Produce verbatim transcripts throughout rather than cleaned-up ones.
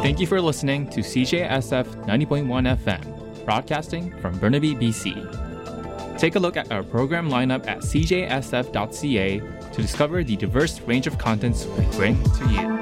Thank you for listening to C J S F ninety point one F M, broadcasting from Burnaby, B C. Take a look at our program lineup at c j s f dot c a to discover the diverse range of contents we bring to you.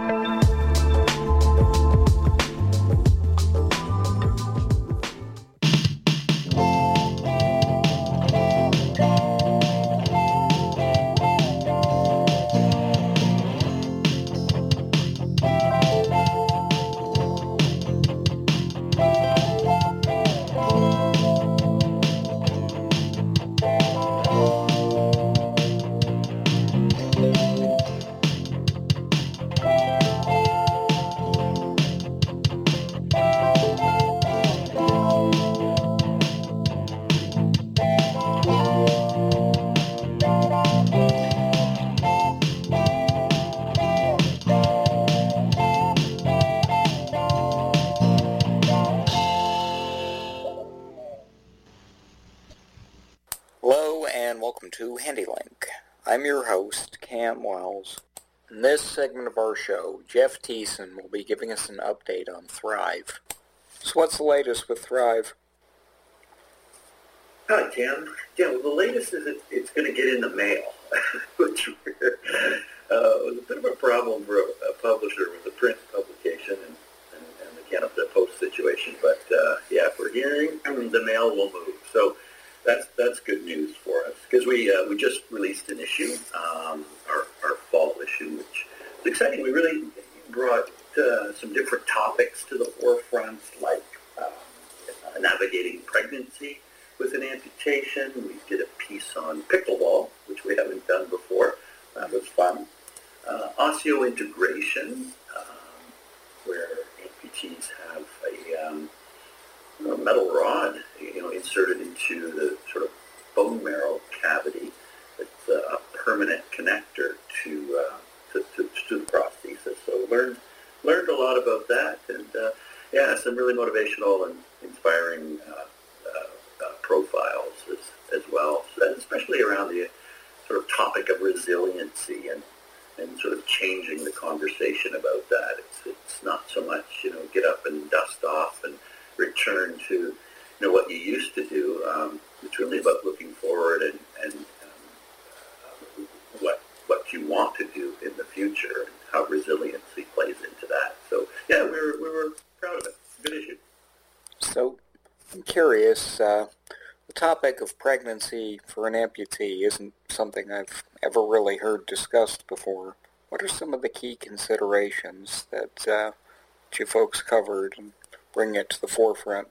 Hello and welcome to HandyLink. I'm your host, Cam Wells. In this segment of our show, Jeff Thiessen will be giving us an update on Thrive. So what's the latest with Thrive? Hi, Cam. Yeah, well, the latest is it, it's going to get in the mail, which uh, was a bit of a problem for a, a publisher with a print publication and, and, and the Canada Post situation. But, uh, yeah, if we're hearing, the mail will move. So That's that's good news for us because we uh, we just released an issue, um, our our fall issue, which is exciting. We really brought uh, some different topics to the forefront, like um, navigating pregnancy with an amputation. We did a piece on pickleball, which we haven't done before. That was fun. Uh, osseointegration, um, where amputees have a um, a metal rod, you know, inserted into the sort of bone marrow cavity. It's a permanent connector to uh, to, to, to the prosthesis. So learned learned a lot about that, and uh, yeah, some really motivational and inspiring uh, uh, uh, profiles as as well, so especially around the sort of topic of resiliency and and sort of changing the conversation about that. It's it's not so much, you know, get up and dust off and return to, you know, what you used to do. Um, it's really about looking forward and, and um, uh, what what you want to do in the future and how resiliency plays into that. So yeah, we were we were proud of it. Good issue. So I'm curious. Uh, the topic of pregnancy for an amputee isn't something I've ever really heard discussed before. What are some of the key considerations that, uh, that you folks covered and bring it to the forefront?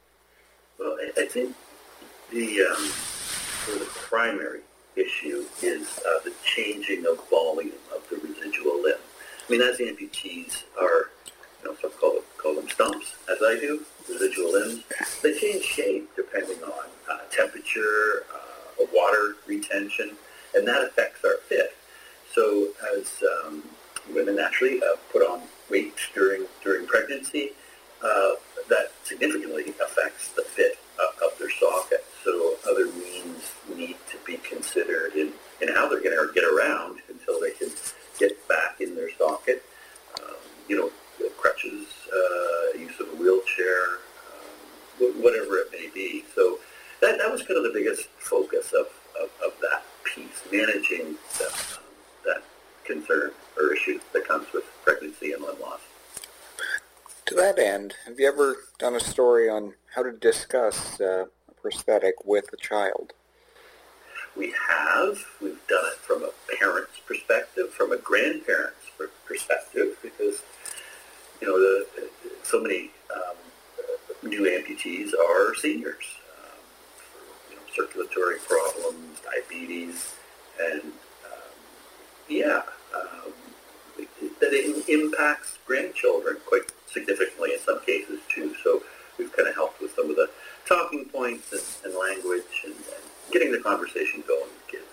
Well, I, I think the, um, sort of the primary issue is uh, the changing of volume of the residual limb. I mean, as amputees are, you know, some call, call them stumps, as I do, residual limbs, they change shape depending on uh, temperature, uh, water retention, and that affects our fit. So as um, women naturally uh, put on weight during during pregnancy, Uh, that significantly affects the fit of, of their socket. So other means need to be considered in, in how they're going to get around until they can get back in their socket. Um, you know, crutches, uh, use of a wheelchair, um, whatever it may be. So that, that was kind of the biggest focus of, of, of that piece, managing the, um, that concern or issue that comes with pregnancy and limb loss. To that end, have you ever done a story on how to discuss uh, a prosthetic with a child? We have. We've done it from a parent's perspective, from a grandparent's perspective, because, you know, the, so many um, new amputees are seniors. Um, for, you know, circulatory problems, diabetes, and, um, yeah, um, that it impacts grandchildren quite significantly in some cases too. So we've kind of helped with some of the talking points and, and language and, and getting the conversation going with kids.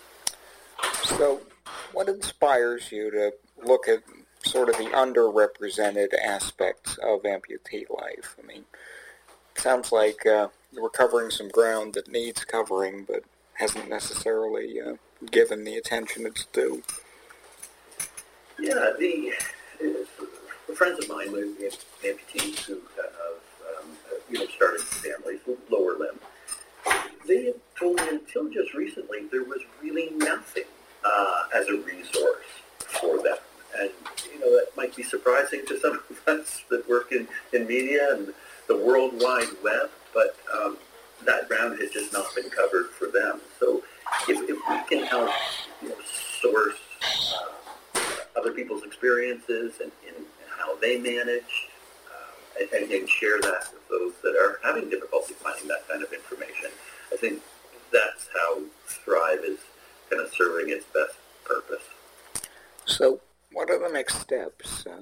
So what inspires you to look at sort of the underrepresented aspects of amputee life? I mean, it sounds like uh, we're covering some ground that needs covering but hasn't necessarily uh, given the attention it's due. Yeah, the friends of mine, we have amputees who have, um, you know, started families with lower limb. They have told me until just recently there was really nothing uh, as a resource for them. And, you know, that might be surprising to some of us that work in, in media and the World Wide Web, but um, that ground has just not been covered for them. So if, if we can help, you know, source uh, other people's experiences and, and how they manage uh, and, and share that with those that are having difficulty finding that kind of information, I think that's how Thrive is kind of serving its best purpose. So what are the next steps? Uh,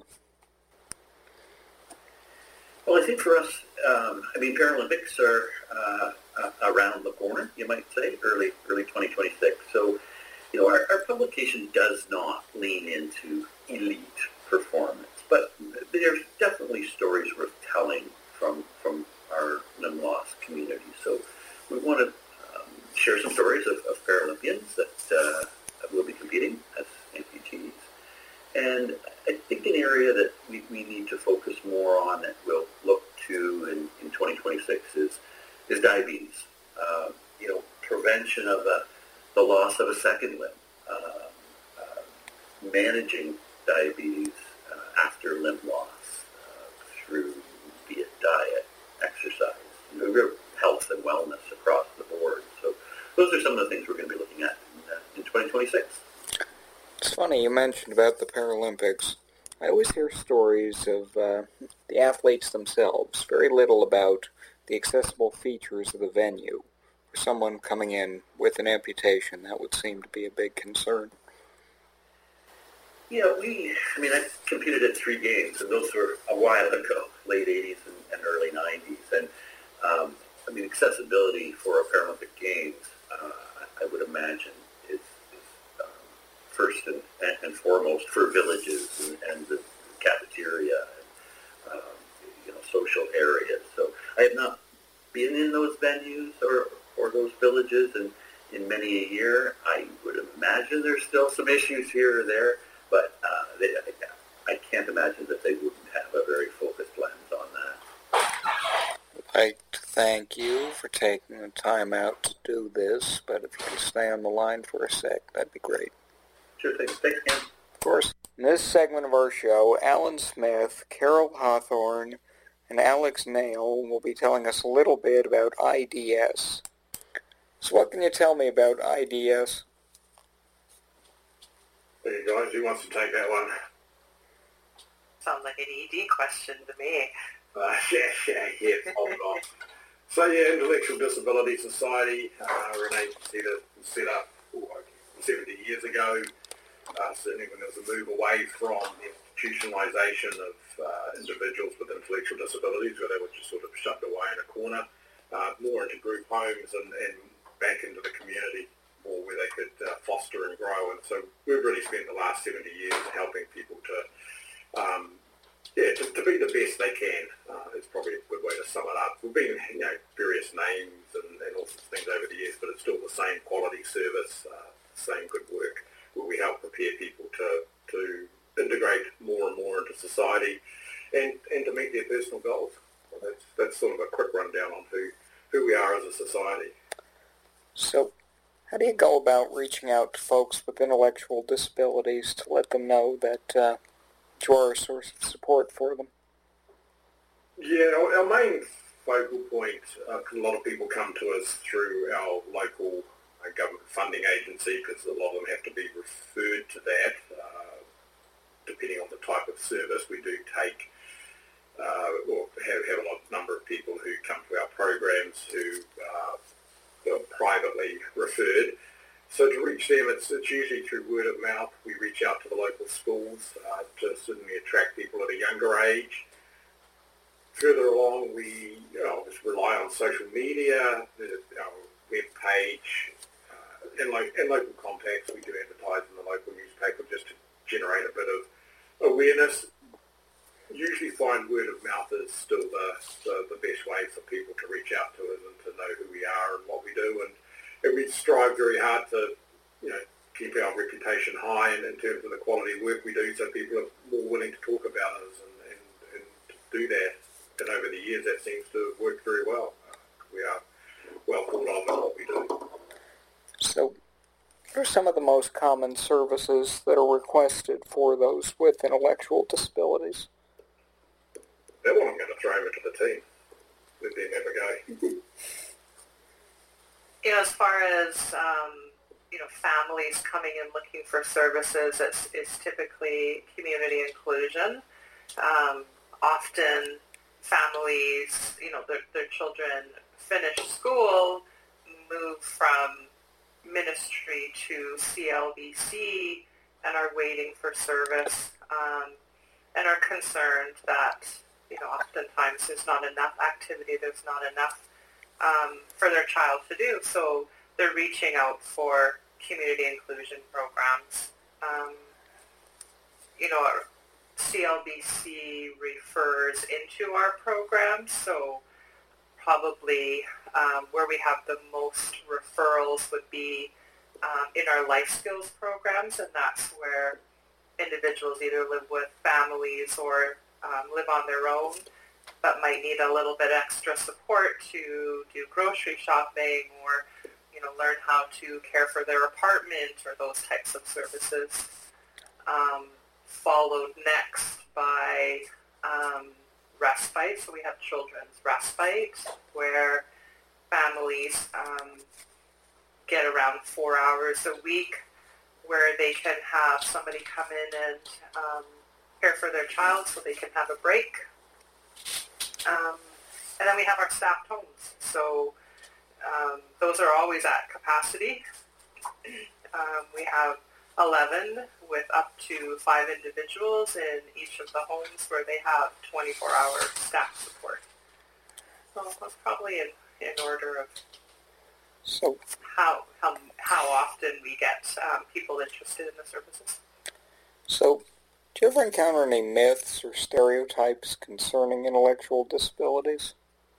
well, I think for us, um, I mean, Paralympics are uh, uh, around the corner, you might say, early early twenty twenty-six. So, you know, our, our publication does not lean into elite performance, but there's definitely stories worth telling from from our limb loss community. So we want to um, share some stories of, of Paralympians that uh, will be competing as amputees. And I think an area that we, we need to focus more on that we'll look to in, in twenty twenty-six is is diabetes. Uh, you know, prevention of the, the loss of a second limb, uh, uh, managing diabetes uh, after limb loss uh, through, be it diet, exercise, you know, health and wellness across the board. So those are some of the things we're going to be looking at in, uh, in twenty twenty-six. It's funny you mentioned about the Paralympics. I always hear stories of uh, the athletes themselves, very little about the accessible features of the venue. For someone coming in with an amputation, that would seem to be a big concern. Yeah, we, I mean, I competed at three games, and those were a while ago, late eighties and, and early nineties. And, um, I mean, accessibility for a Paralympic Games, uh, I would imagine, is, is um, first and, and foremost for villages and, and the cafeteria and, um, you know, social areas. So I have not been in those venues or, or those villages in, in many a year. I would imagine there's still some issues here or there. But uh, they, I can't imagine that they wouldn't have a very focused lens on that. I'd like to thank you for taking the time out to do this, but if you could stay on the line for a sec, that'd be great. Sure thing. Thanks, Ken. Of course. In this segment of our show, Alan Smith, Carol Hawthorne, and Alex Nail will be telling us a little bit about I D S. So what can you tell me about I D S? Hey guys, who wants to take that one? Sounds like an E D question to me. Uh, yeah, yeah, yeah, hold on. So yeah, Intellectual Disability Society, uh, we're an agency that was set up oh, seventy years ago, uh, certainly when there was a move away from the institutionalisation of uh, individuals with intellectual disabilities, where they were just sort of shoved away in a corner, uh, more into group homes and, and back into the community, or where they could uh, foster and grow. And so we've really spent the last seventy years helping people to, um, yeah, to, to be the best they can. Uh, is probably a good way to sum it up. We've been, you know, various names and, and all sorts of things over the years, but it's still the same quality service, uh, same good work, where we help prepare people to, to integrate more and more into society and, and to meet their personal goals. Well, that's, that's sort of a quick rundown on who, who we are as a society. So, how do you go about reaching out to folks with intellectual disabilities to let them know that uh, you are a source of support for them? Yeah, our main focal point, uh, 'cause a lot of people come to us through our local uh, government funding agency, because a lot of them have to be referred to that. Uh, depending on the type of service, we do take uh, or have, have a lot, number of people who come to our programs who uh, are privately referred. So to reach them, it's, it's usually through word of mouth. We reach out to the local schools uh, to certainly attract people at a younger age. Further along, we you know, just rely on social media, the, our web page, uh, and, lo- and local contacts. We do advertise in the local newspaper just to generate a bit of awareness. Usually find word of mouth is still the, the, the best way for people to reach out to us and to know who we are and what we do. And, and we strive very hard to, you know, keep our reputation high in, in terms of the quality of work we do, so people are more willing to talk about us and, do that. And over the years, that seems to have worked very well. Uh, we are well thought of in what we do. So, what are some of the most common services that are requested for those with intellectual disabilities? That one I'm going to throw over to the team. Let them have a go. You know, as far as, um, you know, families coming in looking for services, it's, it's typically community inclusion. Um, often families, you know, their, their children finish school, move from ministry to C L B C, and are waiting for service, um, and are concerned that, you know, oftentimes there's not enough activity, there's not enough um, for their child to do. So they're reaching out for community inclusion programs. Um, you know, our C L B C refers into our programs, so probably um, where we have the most referrals would be um, in our life skills programs, and that's where individuals either live with families or um, live on their own, but might need a little bit extra support to do grocery shopping or, you know, learn how to care for their apartment or those types of services. Um, followed next by um, respite. So we have children's respite, where families um, get around four hours a week, where they can have somebody come in and um, care for their child so they can have a break. Um, and then we have our staffed homes. So um, those are always at capacity. Um, we have eleven with up to five individuals in each of the homes where they have twenty-four hour staff support. So that's probably in, in order of So, how how, how often we get um, people interested in the services. so, do you ever encounter any myths or stereotypes concerning intellectual disabilities?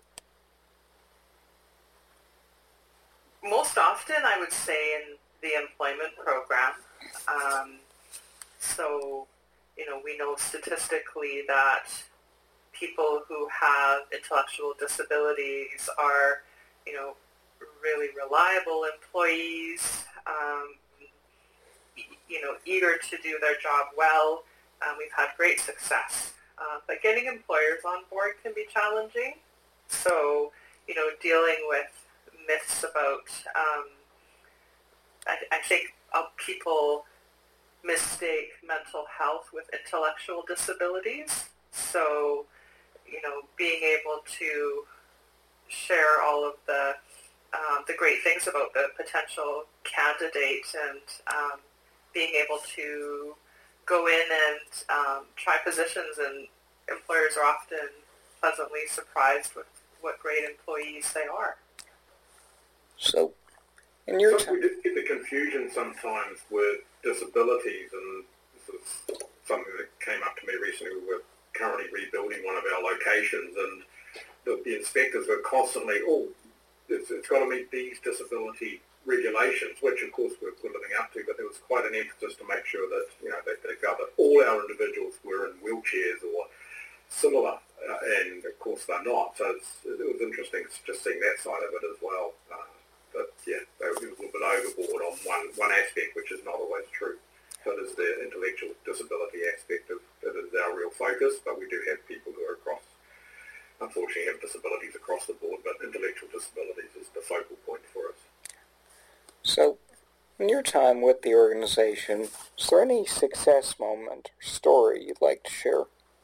Most often, I would say in the employment program. Um, so, you know, we know statistically that people who have intellectual disabilities are, you know, really reliable employees, um, you know, eager to do their job well. Um, we've had great success. Uh, but getting employers on board can be challenging. So, you know, dealing with myths about, um, I, I think uh, people mistake mental health with intellectual disabilities. So, you know, being able to share all of the um, the great things about the potential candidate and um, being able to go in and um, try positions, and employers are often pleasantly surprised with what great employees they are. So, in your So time, we just get the confusion sometimes with disabilities, and this is something that came up to me recently. We're currently rebuilding one of our locations, and the, the inspectors were constantly, oh, it's, it's got to meet these disability regulations, which of course we're, we're living up to, but there was quite an emphasis to make sure that, you know, they, they felt that all our individuals were in wheelchairs or similar, uh, and of course they're not. So it's, it was interesting just seeing that side of it as well. Uh, but yeah, they were a little bit overboard on one, one aspect, which is not always true. So there's the intellectual disability aspect of that is our real focus, but we do have people who are across, unfortunately have disabilities across the board, but intellectual disabilities is the focal point for us. so, in your time with the organization, is there any success moment or story you'd like to share?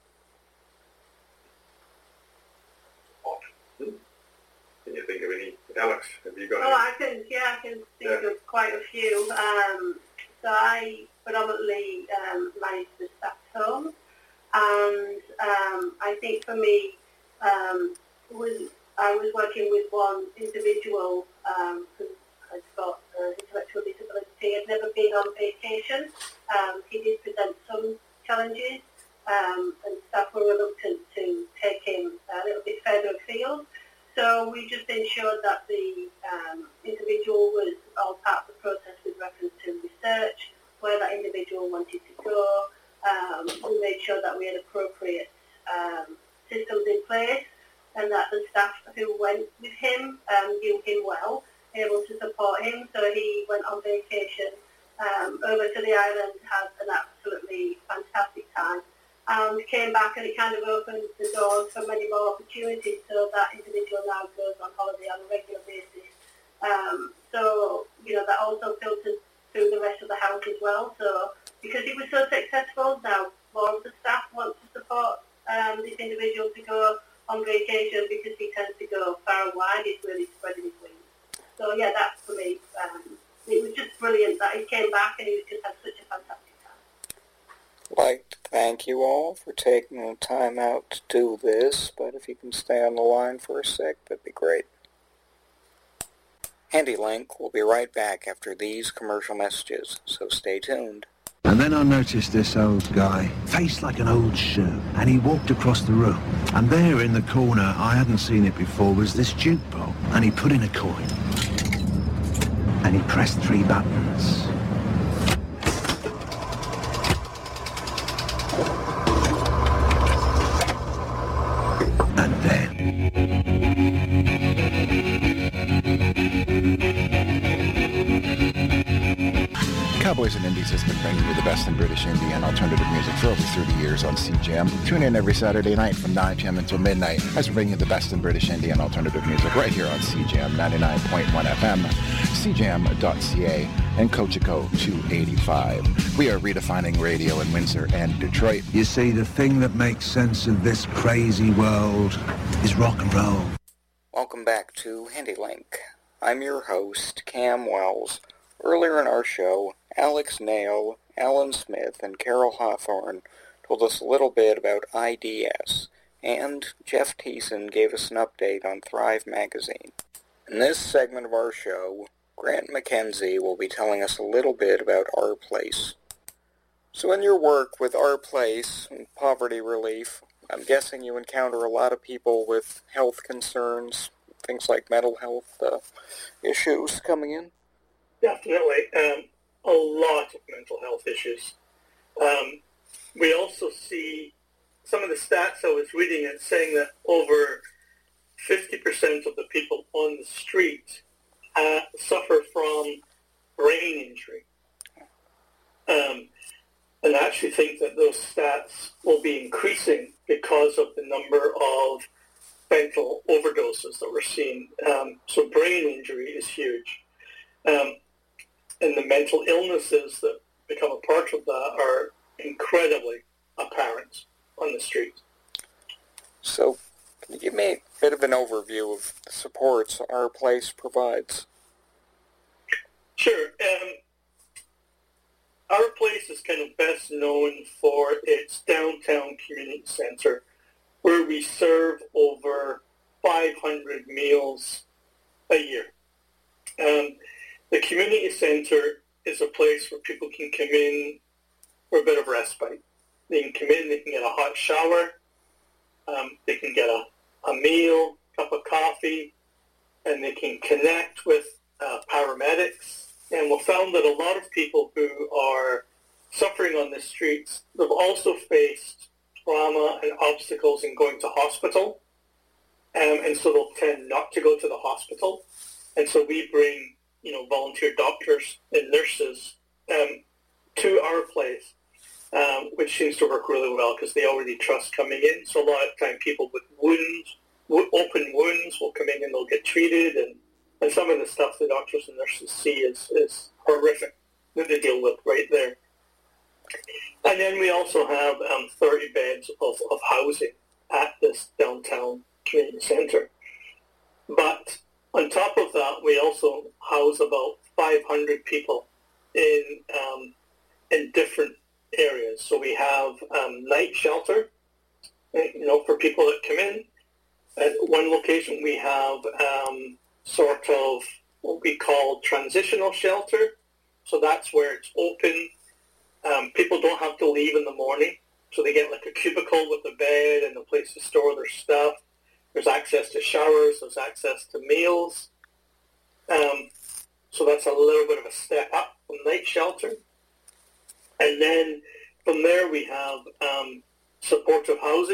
Hmm. Can you think of any? Alex, have you got Oh, any? I can, yeah, I can think Yeah. of quite a few. Um, so I predominantly um, manage the staff home, and um, I think for me, um, was I was working with one individual um, who has got uh, intellectual disability. He had never been on vacation. Um, he did present some challenges, um, and staff were reluctant to take him a little bit further afield. So we just ensured that the um, individual was all part of the process with reference to research, where that individual wanted to go. Um, we made sure that we had appropriate um, systems place, and that the staff who went with him um, knew him well, able to support him. So he went on vacation um, over to the island, had an absolutely fantastic time, and came back, and it kind of opened the doors for many more opportunities. So that individual now goes on holiday on a regular basis. Um, so, you know, that also filtered through the rest of the house as well. So because he was so successful, now more of the staff want to support um, this individual to go on vacation because he tends to go far and wide. He's really spreading his wings. So, yeah, that's for me. Um, it was just brilliant that he came back and he just had such a fantastic time. I'd like to thank you all for taking the time out to do this, but if you can stay on the line for a sec, that'd be great. HandyLink will be right back after these commercial messages, so stay tuned. And then I noticed this old guy, faced like an old shoe, and he walked across the room. And there in the corner, I hadn't seen it before, was this jukebox. And he put in a coin. And he pressed three buttons. And then... Cowboys and Indies has been bringing you the best in British indie and alternative music for over thirty years on C J M. Tune in every Saturday night from nine p.m. until midnight as we bring you the best in British indie and alternative music right here on C J M ninety-nine point one F M, C J M dot C A, and Cocheco two eighty-five. We are redefining radio in Windsor and Detroit. You see, the thing that makes sense of this crazy world is rock and roll. Welcome back to HandyLink. I'm your host, Cam Wells. Earlier in our show, Alex Nail, Alan Smith, and Carol Hawthorne told us a little bit about I D S, and Jeff Thiessen gave us an update on Thrive Magazine. In this segment of our show, Grant McKenzie will be telling us a little bit about Our Place. So in your work with Our Place and poverty relief, I'm guessing you encounter a lot of people with health concerns, things like mental health uh, issues coming in? Definitely. Um, a lot of mental health issues. Um, we also see some of the stats I was reading and saying that over fifty percent of the people on the street uh, suffer from brain injury. Um, and I actually think that those stats will be increasing because of the number of fentanyl overdoses that we're seeing. Um, so brain injury is huge. Um, and the mental illnesses that become a part of that are incredibly apparent on the street. So, can you give me a bit of an overview of the supports Our Place provides? Sure. Um, Our Place is kind of best known for its downtown community center, where we serve over five hundred meals a year. Um, the community center is a place where people can come in for a bit of respite. They can come in, they can get a hot shower, um, they can get a, a meal, cup of coffee, and they can connect with uh, paramedics. And we've found that a lot of people who are suffering on the streets, they've also faced trauma and obstacles in going to hospital. Um, and so they'll tend not to go to the hospital. And so we bring, you know, volunteer doctors and nurses um, to Our Place, um, which seems to work really well because they already trust coming in. So a lot of time people with wounds, w- open wounds will come in and they'll get treated. And, and some of the stuff the doctors and nurses see is, is horrific that they deal with right there. And then we also have um, thirty beds of, of housing at this downtown community center. But on top of that, we also house about five hundred people in um, in different areas. So we have um, night shelter, you know, for people that come in. At one location, we have um, sort of what we call transitional shelter. So that's where it's open. Um, people don't have to leave in the morning. So they get like a cubicle with a bed and a place to store their stuff. There's access to showers. There's access to meals. Um, so that's a little bit of a step up from night shelter. And then from there we have um, supportive housing.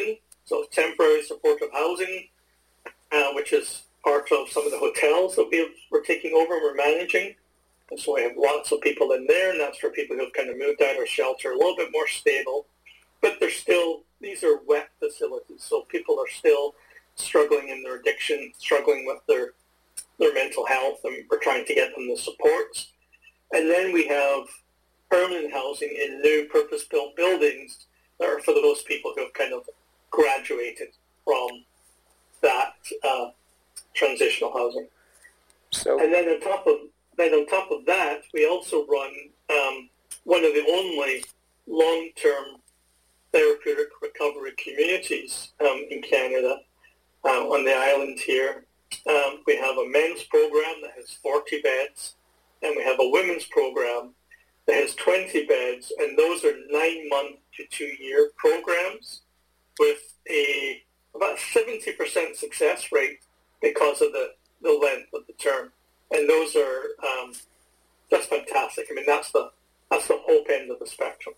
So temporary supportive housing, uh, which is part of some of the hotels that we have, we're taking over and we're managing. And so we have lots of people in there, and that's for people who have kind of moved out of shelter, a little bit more stable. But they're still, these are wet facilities, so people are still struggling in their addiction, struggling with their their mental health, and we're trying to get them the supports. And then we have permanent housing in new purpose-built buildings that are for those people who have kind of graduated from that uh, transitional housing. So, and then on top of then on top of that, we also run um, one of the only long-term therapeutic recovery communities um, in Canada uh, on the island here. Um, we have a men's program that has forty beds, and we have a women's program that has twenty beds, and those are nine-month to two-year programs with a about seventy percent success rate because of the, the length of the term. And those are um, just fantastic. I mean, that's the that's the hope end of the spectrum.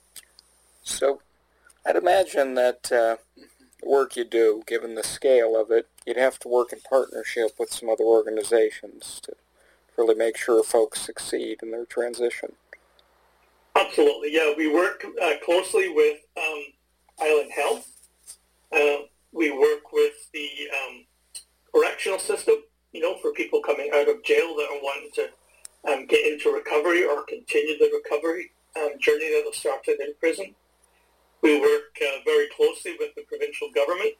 So I'd imagine that uh, the work you do, given the scale of it, you'd have to work in partnership with some other organizations to really make sure folks succeed in their transition. Absolutely, yeah. We work uh, closely with um, Island Health. Uh, we work with the um, correctional system, you know, for people coming out of jail that are wanting to um, get into recovery or continue the recovery um, journey that was started in prison. We work uh, very closely with the provincial government.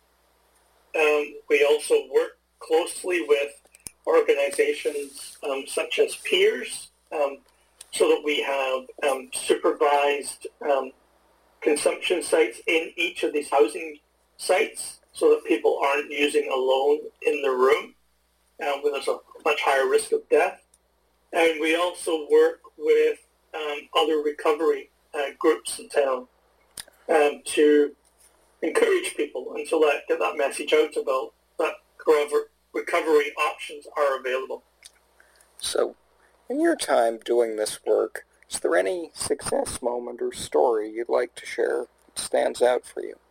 Um, we also work closely with organizations um, such as peers, um, so that we have um, supervised um, consumption sites in each of these housing sites so that people aren't using alone in the room um, where there's a much higher risk of death. And we also work with um, other recovery uh, groups in town um, to encourage people and to let, get that message out about that recovery options are available. So, in your time doing this work, is there any success moment or story you'd like to share that stands out for you?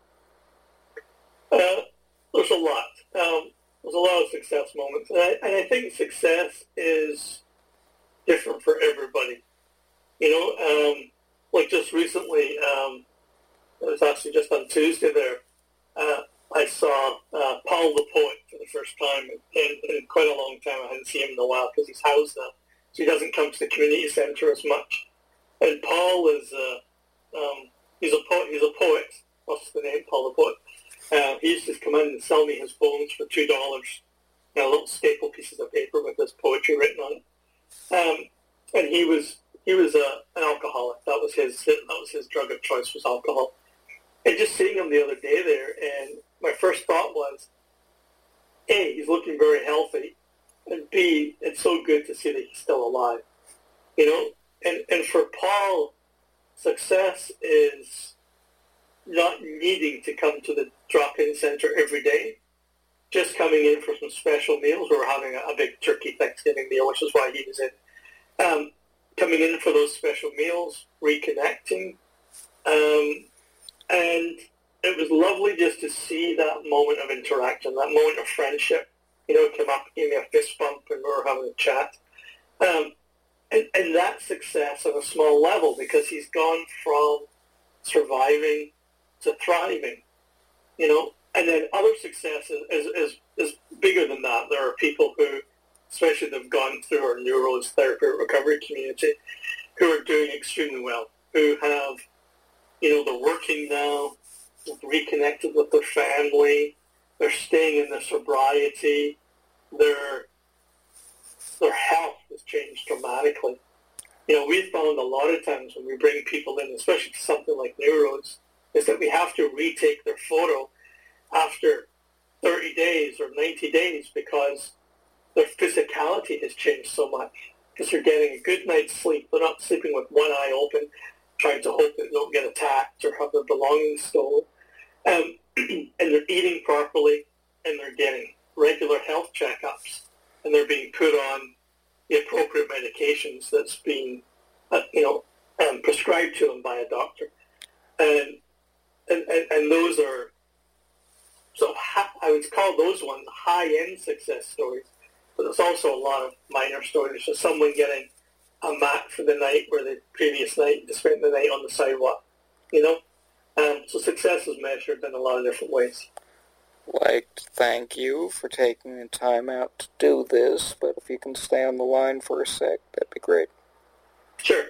Uh, there's a lot. Um, there's a lot of success moments. And I, and I think success is different for everybody. You know, um, like just recently, um, it was actually just on Tuesday there, uh, I saw uh, Paul the Poet for the first time in, in quite a long time. I hadn't seen him in a while because he's housed now. So he doesn't come to the community centre as much. And Paul is, uh, um, he's a poet. He's a poet. What's the name? Paul the Poet. Uh, he used to come in and sell me his poems for two dollars. You know, little staple pieces of paper with his poetry written on it. Um, and he was he was uh, an alcoholic. That was his that was his drug of choice, was alcohol. And just seeing him the other day there, and my first thought was, A, he's looking very healthy, and B, it's so good to see that he's still alive. You know, and and for Paul, success is not needing to come to the drop-in center every day, just coming in for some special meals. We were having a, a big turkey Thanksgiving meal, which is why he was in. Um, coming in for those special meals, reconnecting, um, and it was lovely just to see that moment of interaction, that moment of friendship. You know, came up, gave me a fist bump, and we were having a chat. Um, and, and that success at a small level, because he's gone from surviving to thriving, you know. And then other success is, is, is, is bigger than that. There are people who, especially that have gone through our Neuros therapy recovery community, who are doing extremely well, who have, you know, they're working now, reconnected with their family, they're staying in their sobriety, their their health has changed dramatically. You know, we found a lot of times when we bring people in, especially to something like Neuros, is that we have to retake their photo after thirty days or ninety days because their physicality has changed so much. Because they're getting a good night's sleep. They're not sleeping with one eye open, trying to hope that they don't get attacked or have their belongings stolen. Um, and they're eating properly, and they're getting regular health checkups, and they're being put on the appropriate medications that's being, uh, you know, um, prescribed to them by a doctor. And, and, and, and those are points, call those ones high-end success stories. But there's also a lot of minor stories. So someone getting a mat for the night where the previous night they spent the night on the sidewalk, you know? Um, so success is measured in a lot of different ways. I'd like to thank you for taking the time out to do this, but if you can stay on the line for a sec, that'd be great. Sure.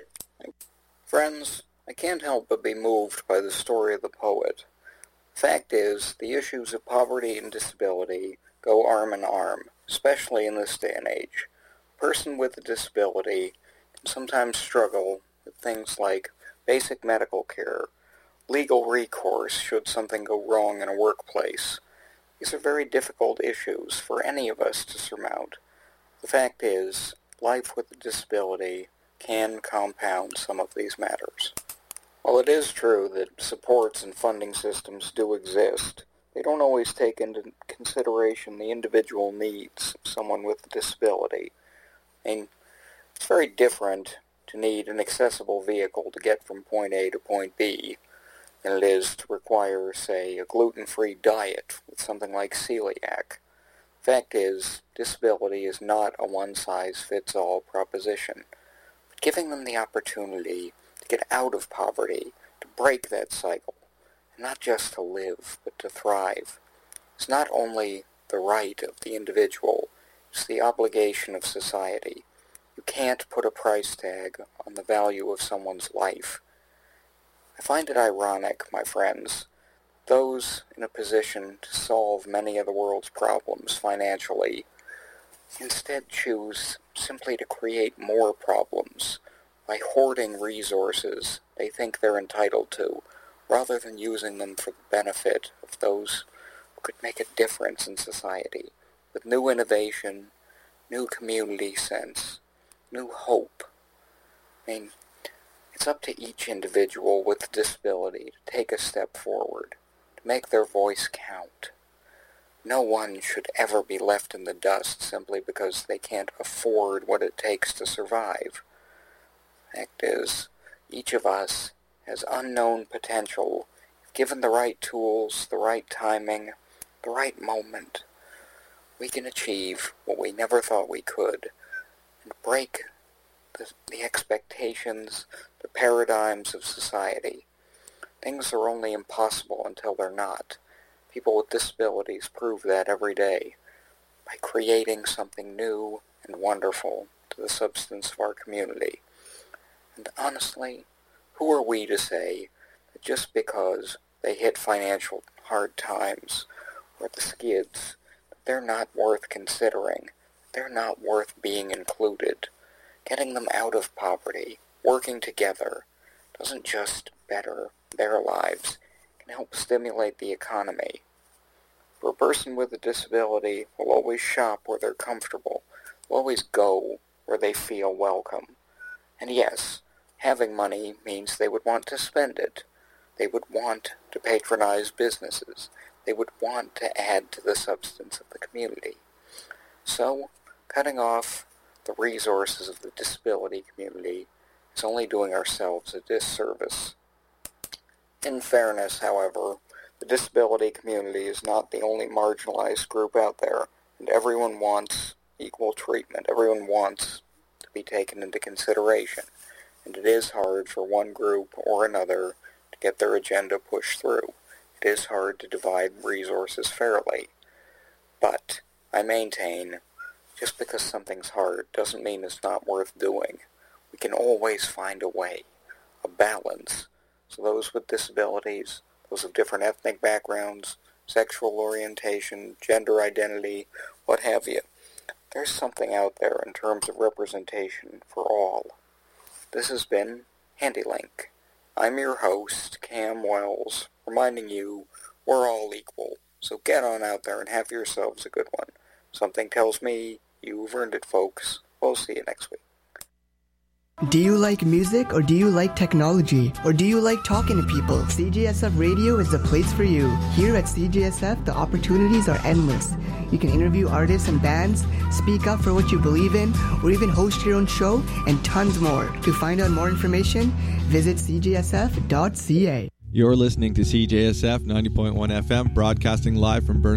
Friends, I can't help but be moved by the story of the poet. Fact is, the issues of poverty and disability go arm in arm, especially in this day and age. A person with a disability can sometimes struggle with things like basic medical care, legal recourse should something go wrong in a workplace. These are very difficult issues for any of us to surmount. The fact is, life with a disability can compound some of these matters. While it is true that supports and funding systems do exist, they don't always take into consideration the individual needs of someone with a disability. I mean, it's very different to need an accessible vehicle to get from point A to point B than it is to require, say, a gluten-free diet with something like celiac. Fact is, disability is not a one-size-fits-all proposition. But giving them the opportunity to get out of poverty, to break that cycle, and not just to live, but to thrive, is not only the right of the individual, it's the obligation of society. You can't put a price tag on the value of someone's life. I find it ironic, my friends, those in a position to solve many of the world's problems financially instead choose simply to create more problems by hoarding resources they think they're entitled to, rather than using them for the benefit of those who could make a difference in society with new innovation, new community sense, new hope. I mean, it's up to each individual with a disability to take a step forward, to make their voice count. No one should ever be left in the dust simply because they can't afford what it takes to survive. Fact is, each of us has unknown potential. If given the right tools, the right timing, the right moment, we can achieve what we never thought we could and break the, the expectations, the paradigms of society. Things are only impossible until they're not. People with disabilities prove that every day by creating something new and wonderful to the substance of our community. And honestly, who are we to say that just because they hit financial hard times or the skids, that they're not worth considering, they're not worth being included? Getting them out of poverty, working together, doesn't just better their lives, it can help stimulate the economy. For a person with a disability will always shop where they're comfortable, will always go where they feel welcome. And yes, having money means they would want to spend it. They would want to patronize businesses. They would want to add to the substance of the community. So, cutting off the resources of the disability community is only doing ourselves a disservice. In fairness, however, the disability community is not the only marginalized group out there, and everyone wants equal treatment. Everyone wants to be taken into consideration, and it is hard for one group or another to get their agenda pushed through. It is hard to divide resources fairly. But I maintain, just because something's hard doesn't mean it's not worth doing. We can always find a way, a balance. So those with disabilities, those of different ethnic backgrounds, sexual orientation, gender identity, what have you, there's something out there in terms of representation for all. This has been HandyLink. I'm your host, Cam Wells, reminding you we're all equal. So get on out there and have yourselves a good one. Something tells me you've earned it, folks. We'll see you next week. Do you like music, or do you like technology, or do you like talking to people? C J S F Radio is the place for you. Here at C J S F, the opportunities are endless. You can interview artists and bands, speak up for what you believe in, or even host your own show, and tons more. To find out more information, visit c j s f dot c a. You're listening to C J S F ninety point one F M, broadcasting live from Burnaby.